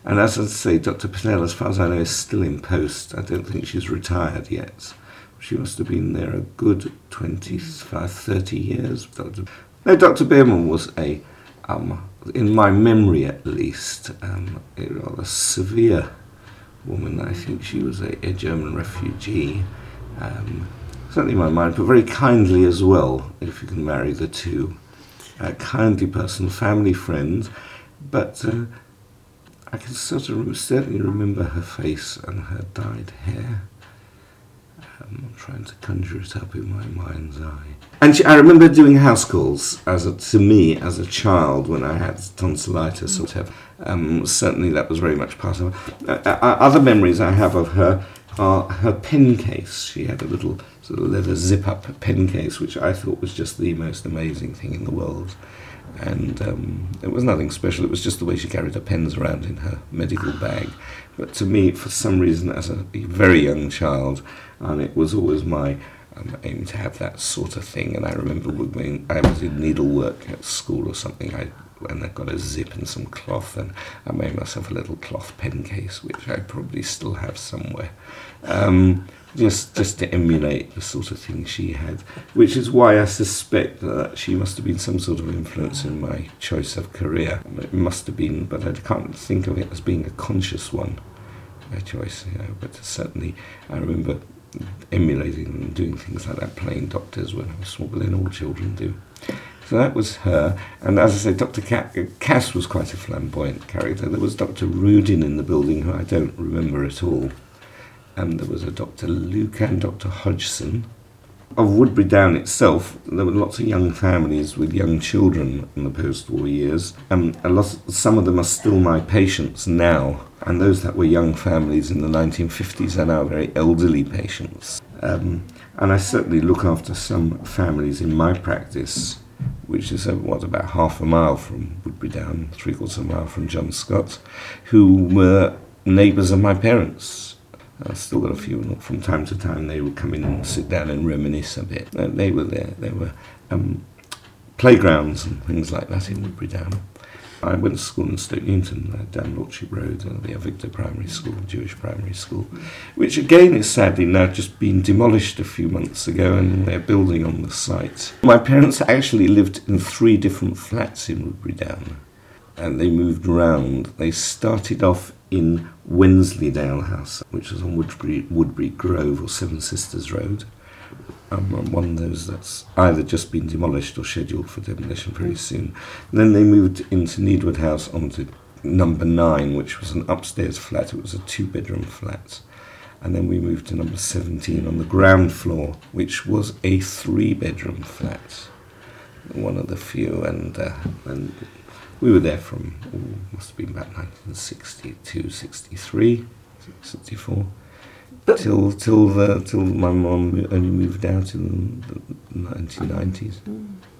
And as I say, Dr. Patel, as far as I know, is still in post. I don't think she's retired yet. She must have been there a good 25, 30 years. Dr. Beerman was in my memory at least, a rather severe woman. I think she was a German refugee. Certainly in my mind, but very kindly as well, if you can marry the two. A kindly person, family friend, but I can certainly remember her face and her dyed hair. I'm trying to conjure it up in my mind's eye. And I remember doing house calls to me as a child when I had tonsillitis. Certainly that was very much part of her. Other memories I have of her are her pen case. She had a little sort of leather zip-up pen case, which I thought was just the most amazing thing in the world. And it was nothing special, it was just the way she carried her pens around in her medical bag. But to me, for some reason, as a very young child, it was always my aim to have that sort of thing. And I remember when I was in needlework at school or something, and I got a zip and some cloth, and I made myself a little cloth pen case, which I probably still have somewhere. Just to emulate the sort of thing she had, which is why I suspect that she must have been some sort of influence in my choice of career. It must have been, but I can't think of it as being a conscious one, my choice, but certainly I remember emulating and doing things like that, playing doctors when I was small, but then all children do. So that was her, and as I say, Dr. Cass was quite a flamboyant character. There was Dr. Rudin in the building, who I don't remember at all. And there was a Dr. Luke and Dr. Hodgson. Of Woodbury Down itself, there were lots of young families with young children in the post-war years. Some of them are still my patients now, and those that were young families in the 1950s are now very elderly patients. And I certainly look after some families in my practice, which is about half a mile from Woodbury Down, 3/4 mile from John Scott, who were neighbours of my parents. I've still got a few. From time to time they would come in and sit down and reminisce a bit. They were there. There were playgrounds and things like that in Woodbury Down. I went to school in Stoke Newington, down Lordship Road, the Victor Primary School, Jewish primary school, which again is sadly now just been demolished a few months ago, and they're building on the site. My parents actually lived in 3 different flats in Woodbury Down, and they moved around. They started off in Wensleydale House, which was on Woodbury Grove or Seven Sisters Road. One of those that's either just been demolished or scheduled for demolition very soon. And then they moved into Needwood House onto number 9, which was an upstairs flat. It was a 2-bedroom flat. And then we moved to number 17 on the ground floor, which was a 3-bedroom flat. One of the few, and we were there from, must have been about 1962, 63, 64, till my mum only moved out in the 1990s.